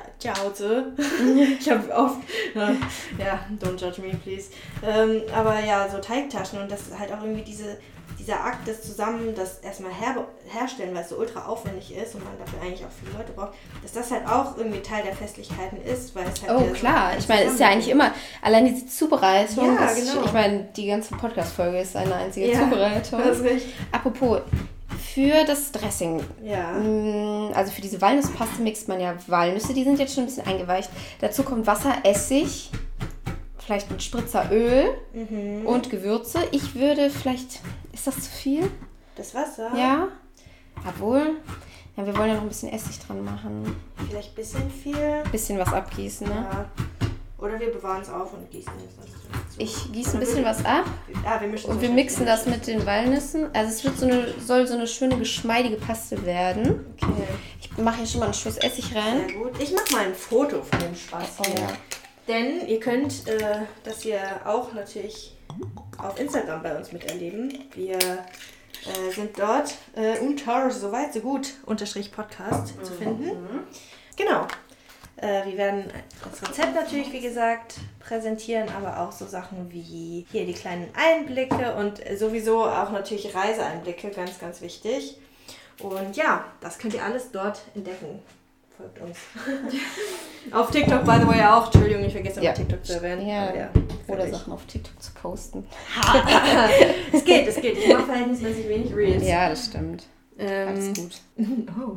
Speaker 2: Ich habe oft, don't judge me, please. Aber ja, so Teigtaschen und das ist halt auch irgendwie diese dieser Akt des Zusammen, das erstmal herstellen, weil es so ultra aufwendig ist und man dafür eigentlich auch viele Leute braucht, dass das halt auch irgendwie Teil der Festlichkeiten ist, weil es halt
Speaker 1: oh klar, ich meine, es ist ja eigentlich immer, allein diese Zubereitung,
Speaker 2: ja, genau.
Speaker 1: Ich meine, die ganze Podcast-Folge ist eine einzige Zubereitung. Das ist richtig. Apropos, für das Dressing, also für diese Walnusspaste mixt man ja Walnüsse, die sind jetzt schon ein bisschen eingeweicht. Dazu kommt Wasser, Essig, vielleicht ein Spritzer Öl und Gewürze. Ich würde vielleicht, ist das zu viel?
Speaker 2: Das Wasser?
Speaker 1: Ja, obwohl, ja, wir wollen ja noch ein bisschen Essig dran machen.
Speaker 2: Vielleicht ein bisschen viel.
Speaker 1: Bisschen was abgießen, ne?
Speaker 2: Ja. Oder wir bewahren es auf und gießen es dann zu.
Speaker 1: Ich gieße ein bisschen was ab
Speaker 2: und
Speaker 1: wir mixen das mit den Walnüssen. Also es wird soll so eine schöne, geschmeidige Paste werden.
Speaker 2: Okay.
Speaker 1: Ich mache hier schon mal einen Schuss Essig rein.
Speaker 2: Sehr gut. Ich mache mal ein Foto von dem Spaß hier. Ja. Denn ihr könnt das hier auch natürlich auf Instagram bei uns miterleben. Wir sind dort unter soweit so gut _Podcast zu finden. Genau. Wir werden das Rezept natürlich, wie gesagt, präsentieren, aber auch so Sachen wie hier die kleinen Einblicke und sowieso auch natürlich Reiseeinblicke, ganz, ganz wichtig. Und ja, das könnt ihr alles dort entdecken. Folgt uns. Auf TikTok, by the way, auch. Entschuldigung, ich vergesse immer TikTok zu erwähnen.
Speaker 1: Ja. Oder Sachen auf TikTok zu posten.
Speaker 2: Es geht. Ich mache verhältnismäßig wenig Reels.
Speaker 1: Ja, das stimmt. Alles gut.
Speaker 2: Oh.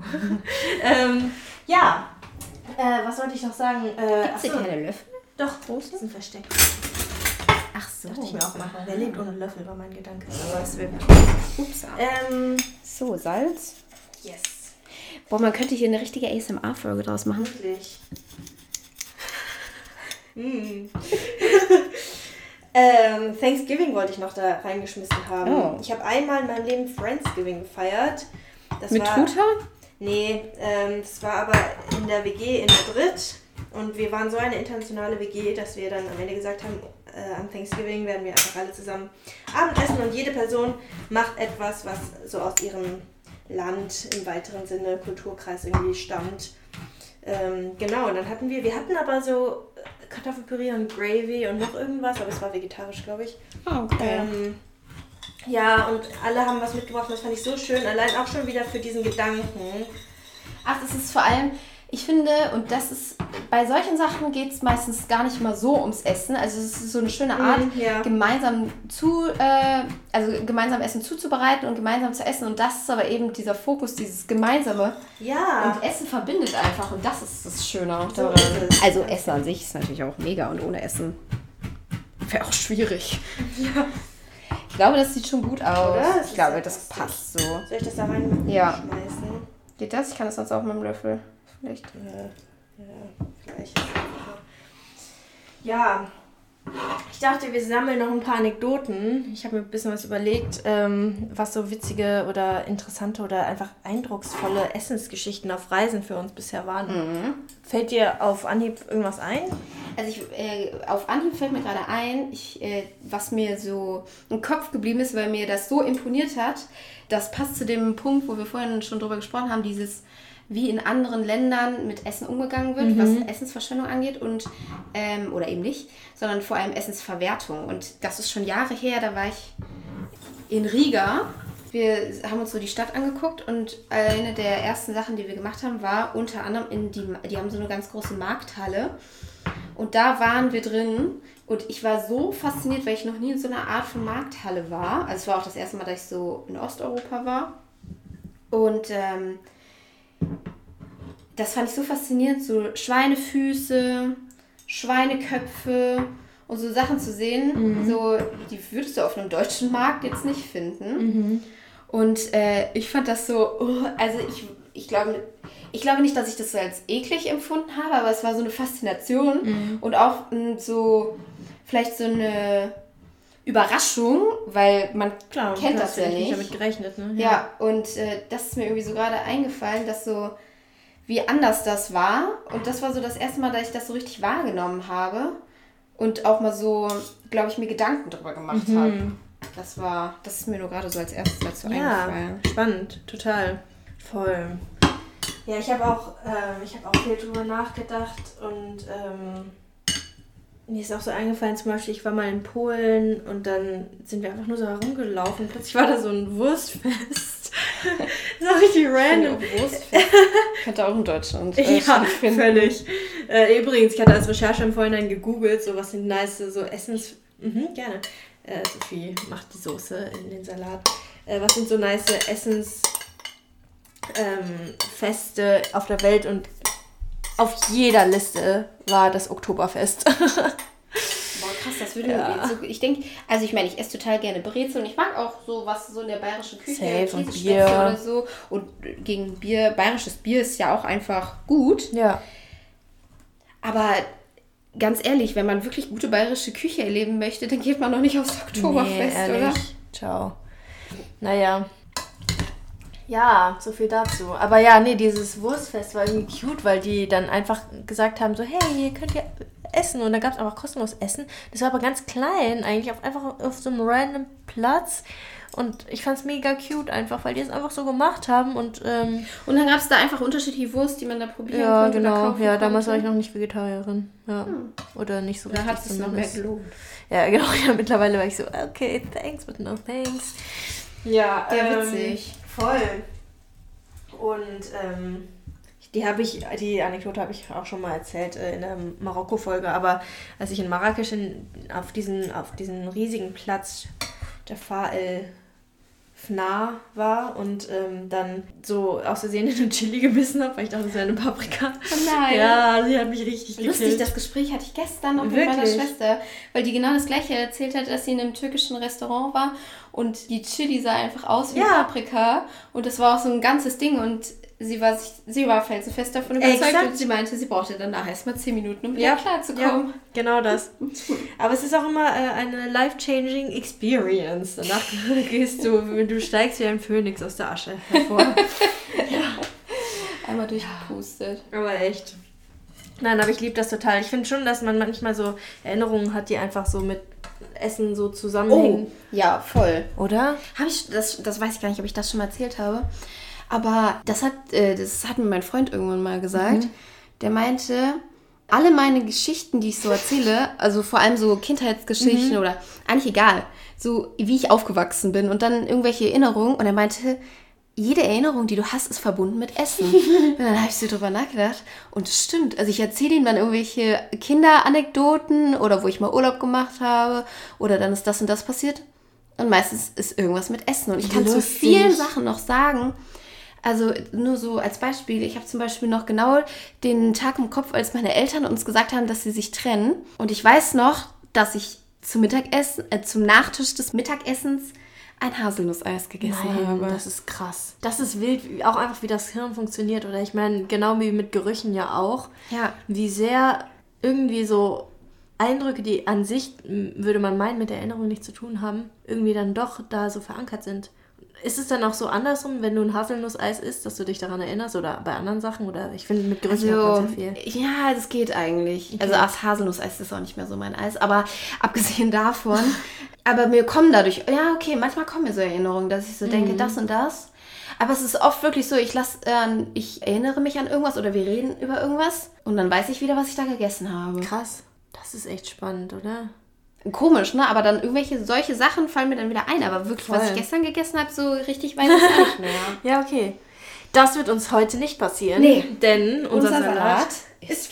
Speaker 2: Ja. Was wollte ich noch sagen?
Speaker 1: Gibt es hier keine Löffel?
Speaker 2: Doch, große. Die sind versteckt.
Speaker 1: Ach so.
Speaker 2: Dachte ich mir auch mal. Wer lebt ohne Löffel, war mein Gedanke. Aber es wird.
Speaker 1: Ups. So, Salz.
Speaker 2: Yes.
Speaker 1: Boah, man könnte hier eine richtige ASMR-Folge draus machen.
Speaker 2: Wirklich. Thanksgiving wollte ich noch da reingeschmissen haben.
Speaker 1: Oh.
Speaker 2: Ich habe einmal in meinem Leben Friendsgiving gefeiert.
Speaker 1: Mit Truthahn?
Speaker 2: Nee, das war aber in der WG in Madrid und wir waren so eine internationale WG, dass wir dann am Ende gesagt haben, am Thanksgiving werden wir einfach alle zusammen Abendessen und jede Person macht etwas, was so aus ihrem Land im weiteren Sinne, Kulturkreis irgendwie stammt. Genau, und dann hatten wir aber so Kartoffelpüree und Gravy und noch irgendwas, aber es war vegetarisch, glaube ich.
Speaker 1: Oh, okay.
Speaker 2: Ja, und alle haben was mitgebracht, das fand ich so schön, allein auch schon wieder für diesen Gedanken.
Speaker 1: Ach, das ist vor allem, ich finde, und das ist, bei solchen Sachen geht es meistens gar nicht mal so ums Essen, also es ist so eine schöne Art, gemeinsam Essen zuzubereiten und gemeinsam zu essen und das ist aber eben dieser Fokus, dieses Gemeinsame.
Speaker 2: Ja.
Speaker 1: Und Essen verbindet einfach und das ist das Schöne.
Speaker 2: So ist es.
Speaker 1: Also Essen an sich ist natürlich auch mega und ohne Essen wäre auch schwierig.
Speaker 2: Ja.
Speaker 1: Ich glaube, das sieht schon gut aus.
Speaker 2: Oder?
Speaker 1: Ich glaube, das passt so.
Speaker 2: Soll ich das da rein schmeißen?
Speaker 1: Geht das? Ich kann das sonst auch mit dem Löffel. Vielleicht.
Speaker 2: Ja, gleich. Ja, ich dachte, wir sammeln noch ein paar Anekdoten. Ich habe mir ein bisschen was überlegt, was so witzige oder interessante oder einfach eindrucksvolle Essensgeschichten auf Reisen für uns bisher waren. Fällt dir auf Anhieb irgendwas ein?
Speaker 1: Also auf Anhieb fällt mir gerade ein, was mir so im Kopf geblieben ist, weil mir das so imponiert hat, das passt zu dem Punkt, wo wir vorhin schon drüber gesprochen haben, dieses wie in anderen Ländern mit Essen umgegangen wird, was Essensverschwendung angeht und oder eben nicht, sondern vor allem Essensverwertung. Und das ist schon Jahre her, da war ich in Riga. Wir haben uns so die Stadt angeguckt und eine der ersten Sachen, die wir gemacht haben, war unter anderem die haben so eine ganz große Markthalle und da waren wir drin und ich war so fasziniert, weil ich noch nie in so einer Art von Markthalle war. Also es war auch das erste Mal, dass ich so in Osteuropa war und das fand ich so faszinierend, so Schweinefüße, Schweineköpfe und so Sachen zu sehen, so, die würdest du auf einem deutschen Markt jetzt nicht finden. Und ich fand das so, also ich glaube nicht, dass ich das so als eklig empfunden habe, aber es war so eine Faszination und auch so vielleicht so eine Überraschung, weil man kennt das ja nicht.
Speaker 2: Damit gerechnet, ne?
Speaker 1: Ja, und das ist mir irgendwie so gerade eingefallen, dass so, wie anders das war. Und das war so das erste Mal, dass ich das so richtig wahrgenommen habe und auch mal so, glaube ich, mir Gedanken darüber gemacht habe. Das ist mir nur gerade so als erstes dazu eingefallen.
Speaker 2: Ja, spannend, total. Voll. Ja, ich habe auch viel drüber nachgedacht und Mir ist auch so eingefallen, zum Beispiel, ich war mal in Polen und dann sind wir einfach nur so herumgelaufen. Plötzlich war da so ein Wurstfest. Das war richtig random.
Speaker 1: Wurstfest. Könnte auch in Deutschland
Speaker 2: ja, völlig. Übrigens, ich hatte als Recherche im Vorhinein gegoogelt, so was sind nice, so Essens... gerne. Sophie macht die Soße in den Salat. Was sind so nice Essensfeste auf der Welt und auf jeder Liste war das Oktoberfest.
Speaker 1: Boah, krass, das würde mir so, ich denke, also ich meine, ich esse total gerne Brezel und ich mag auch so was so in der bayerischen Küche,
Speaker 2: Safe und Bier
Speaker 1: oder so. Und gegen Bier, bayerisches Bier ist ja auch einfach gut.
Speaker 2: Ja.
Speaker 1: Aber ganz ehrlich, wenn man wirklich gute bayerische Küche erleben möchte, dann geht man noch nicht aufs Oktoberfest, oder?
Speaker 2: Ciao. Naja. Ja, so viel dazu. Aber ja, nee, dieses Wurstfest war irgendwie cute, weil die dann einfach gesagt haben, so, hey, hier könnt ihr essen. Und dann gab es einfach kostenlos Essen. Das war aber ganz klein, eigentlich einfach auf so einem random Platz. Und ich fand es mega cute einfach, weil die es einfach so gemacht haben. Und
Speaker 1: dann gab es da einfach unterschiedliche Wurst, die man da probieren
Speaker 2: ja,
Speaker 1: konnte.
Speaker 2: Genau. Ja, damals war ich noch nicht Vegetarierin. Ja. Oder nicht so.
Speaker 1: Da hat es noch mehr gelohnt.
Speaker 2: Ja, genau. Ja, mittlerweile war ich so, okay, thanks, but no thanks. Ja,
Speaker 1: witzig.
Speaker 2: Voll. Und die Anekdote habe ich auch schon mal erzählt in der Marokko-Folge, aber als ich in Marrakesch auf diesen riesigen Platz der Far el Fna war und dann so aus Versehen in eine Chili gebissen habe, weil ich dachte, das wäre eine Paprika.
Speaker 1: Oh nein.
Speaker 2: Ja, sie hat mich richtig gekillt.
Speaker 1: Lustig, das Gespräch hatte ich gestern noch mit meiner Schwester, weil die genau das Gleiche erzählt hat, dass sie in einem türkischen Restaurant war und die Chili sah einfach aus wie Paprika und das war auch so ein ganzes Ding und sie war felsenfest davon überzeugt und sie meinte, sie brauchte danach erstmal 10 Minuten, um wieder klarzukommen.
Speaker 2: Ja, genau das. Aber es ist auch immer eine life-changing Experience. Danach du steigst wie ein Phönix aus der Asche hervor.
Speaker 1: Einmal durchgepustet.
Speaker 2: Aber echt. Nein, aber ich liebe das total. Ich finde schon, dass man manchmal so Erinnerungen hat, die einfach so mit Essen so zusammenhängen.
Speaker 1: Oh, ja, voll.
Speaker 2: Oder?
Speaker 1: Das weiß ich gar nicht, ob ich das schon mal erzählt habe. Aber das hat mir mein Freund irgendwann mal gesagt. Der meinte, alle meine Geschichten, die ich so erzähle, also vor allem so Kindheitsgeschichten oder eigentlich egal, so wie ich aufgewachsen bin und dann irgendwelche Erinnerungen. Und er meinte, jede Erinnerung, die du hast, ist verbunden mit Essen. Und dann habe ich so drüber nachgedacht. Und es stimmt. Also ich erzähle ihm dann irgendwelche Kinderanekdoten oder wo ich mal Urlaub gemacht habe oder dann ist das und das passiert. Und meistens ist irgendwas mit Essen. Und ich kann zu vielen Sachen noch sagen. Also nur so als Beispiel, ich habe zum Beispiel noch genau den Tag im Kopf, als meine Eltern uns gesagt haben, dass sie sich trennen. Und ich weiß noch, dass ich zum Nachtisch des Mittagessens ein Haselnusseis gegessen habe.
Speaker 2: Das ist krass. Das ist wild, auch einfach wie das Hirn funktioniert. Oder ich meine, genau wie mit Gerüchen ja auch.
Speaker 1: Ja.
Speaker 2: Wie sehr irgendwie so Eindrücke, die an sich, würde man meinen, mit der Erinnerung nichts zu tun haben, irgendwie dann doch da so verankert sind. Ist es dann auch so andersrum, wenn du ein Haselnusseis isst, dass du dich daran erinnerst oder bei anderen Sachen? Oder ich finde, mit Gerüchen hat man sehr viel.
Speaker 1: Ja, das geht eigentlich. Okay. Also aus Haselnusseis ist auch nicht mehr so mein Eis. Aber abgesehen davon, aber mir kommen dadurch, manchmal kommen mir so Erinnerungen, dass ich so denke, das und das. Aber es ist oft wirklich so, ich erinnere mich an irgendwas oder wir reden über irgendwas und dann weiß ich wieder, was ich da gegessen habe.
Speaker 2: Krass. Das ist echt spannend, oder?
Speaker 1: Komisch, ne? Aber dann solche Sachen fallen mir dann wieder ein. Aber wirklich, was ich gestern gegessen habe, so richtig weiß ich es nicht mehr.
Speaker 2: Ja, okay. Das wird uns heute nicht passieren.
Speaker 1: Nee.
Speaker 2: Denn unser Salat
Speaker 1: ist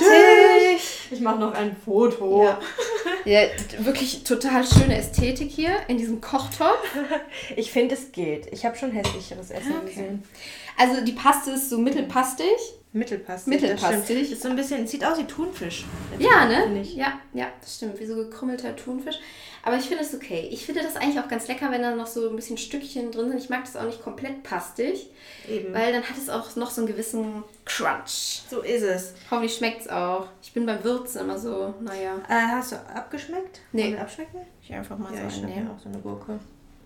Speaker 1: fertig.
Speaker 2: Ich mache noch ein Foto.
Speaker 1: Ja, wirklich total schöne Ästhetik hier in diesem Kochtopf.
Speaker 2: Ich finde, es geht. Ich habe schon hässlicheres Essen gesehen.
Speaker 1: Also die Paste ist so mittelpastig.
Speaker 2: Mittelpastig. Ist so ein bisschen, sieht aus wie Thunfisch.
Speaker 1: Ja, ne? Ja, das stimmt. Wie so gekrümmelter Thunfisch. Aber ich finde es okay. Ich finde das eigentlich auch ganz lecker, wenn da noch so ein bisschen Stückchen drin sind. Ich mag das auch nicht komplett pastig.
Speaker 2: Eben.
Speaker 1: Weil dann hat es auch noch so einen gewissen Crunch.
Speaker 2: So ist es.
Speaker 1: Hoffentlich schmeckt es auch. Ich bin beim Würzen immer so, naja.
Speaker 2: Hast du abgeschmeckt?
Speaker 1: Nee.
Speaker 2: Wollen wir abschmecken?
Speaker 1: Ich einfach mal
Speaker 2: so
Speaker 1: einen nehmen.
Speaker 2: Auch so eine Gurke.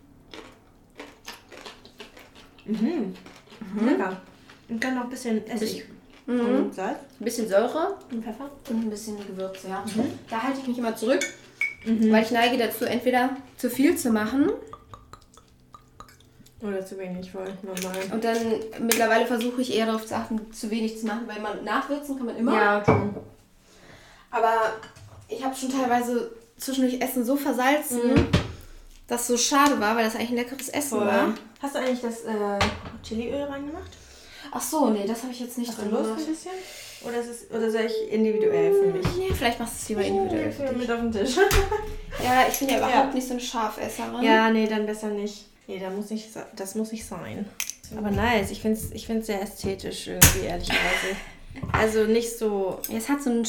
Speaker 2: Lecker. Und dann noch ein bisschen Essig. Und Salz.
Speaker 1: Ein bisschen Säure
Speaker 2: und Pfeffer.
Speaker 1: Und ein bisschen Gewürze, ja. Da halte ich mich immer zurück, weil ich neige dazu, entweder zu viel zu machen.
Speaker 2: Oder zu wenig, voll normal.
Speaker 1: Und dann mittlerweile versuche ich eher darauf zu achten, zu wenig zu machen, weil nachwürzen kann man immer.
Speaker 2: Ja, okay.
Speaker 1: Aber ich habe schon teilweise zwischendurch Essen so versalzen, dass es so schade war, weil das eigentlich ein leckeres Essen war.
Speaker 2: Hast du eigentlich das Chiliöl reingemacht?
Speaker 1: Ach so, nee, das habe ich jetzt nicht drin
Speaker 2: gemacht. Ein bisschen? Oder soll ich individuell für mich?
Speaker 1: Nee, vielleicht machst du es lieber individuell für dich.
Speaker 2: Mit auf den Tisch.
Speaker 1: Ja, ich bin ja überhaupt nicht so eine Schafesserin.
Speaker 2: Ja, nee, dann besser nicht. Nee, das muss nicht sein. Aber nice, ich find's sehr ästhetisch irgendwie, ehrlicherweise. Also nicht so...
Speaker 1: Es hat so eine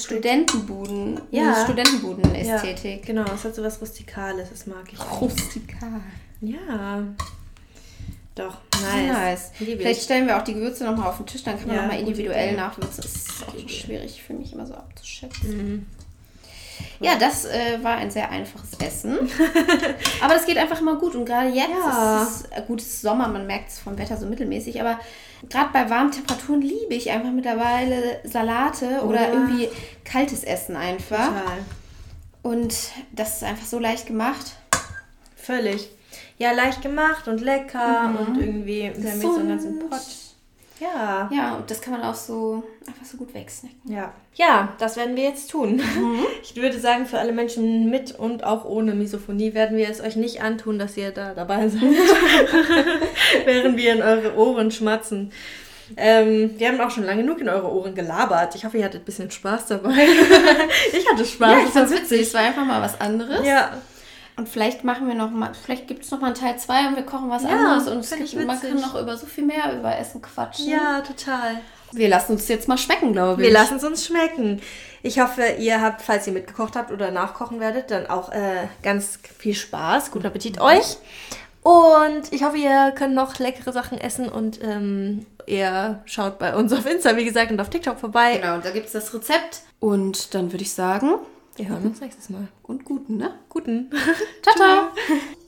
Speaker 1: Studentenbuden-Ästhetik.
Speaker 2: Ja, genau, es hat so was Rustikales, das mag ich.
Speaker 1: Rustikal.
Speaker 2: Ja. Doch,
Speaker 1: nice. Vielleicht stellen wir auch die Gewürze nochmal auf den Tisch, dann kann man nochmal individuell nachwürzen. Das ist auch schwierig für mich immer so abzuschätzen. Ja, das war ein sehr einfaches Essen. Aber das geht einfach immer gut. Und gerade jetzt ist es gutes Sommer, man merkt es vom Wetter so mittelmäßig. Aber gerade bei warmen Temperaturen liebe ich einfach mittlerweile Salate oder irgendwie kaltes Essen einfach.
Speaker 2: Total.
Speaker 1: Und das ist einfach so leicht gemacht.
Speaker 2: Völlig. Ja, leicht gemacht und lecker und irgendwie so einen ganzen Pott. Ja.
Speaker 1: Ja, und das kann man auch so einfach so gut wegsnacken.
Speaker 2: Ja, das werden wir jetzt tun. Ich würde sagen, für alle Menschen mit und auch ohne Misophonie werden wir es euch nicht antun, dass ihr da dabei seid, während wir in eure Ohren schmatzen. Wir haben auch schon lange genug in eure Ohren gelabert. Ich hoffe, ihr hattet ein bisschen Spaß dabei. Ich hatte Spaß.
Speaker 1: Ja, ich fand's witzig. Es war einfach mal was anderes.
Speaker 2: Ja.
Speaker 1: Und vielleicht gibt es noch mal einen Teil 2 und wir kochen was anderes. Und man kann noch über so viel mehr über Essen quatschen.
Speaker 2: Ja, total.
Speaker 1: Wir lassen uns jetzt mal schmecken, glaube ich.
Speaker 2: Wir lassen es uns schmecken. Ich hoffe, ihr habt, falls ihr mitgekocht habt oder nachkochen werdet, dann auch ganz viel Spaß. Guten Appetit euch. Und ich hoffe, ihr könnt noch leckere Sachen essen und ihr schaut bei uns auf Insta, wie gesagt, und auf TikTok vorbei.
Speaker 1: Genau, da gibt es das Rezept. Und dann würde ich sagen,
Speaker 2: wir hören uns nächstes Mal.
Speaker 1: Und guten, ne?
Speaker 2: Guten.
Speaker 1: Ciao, ciao.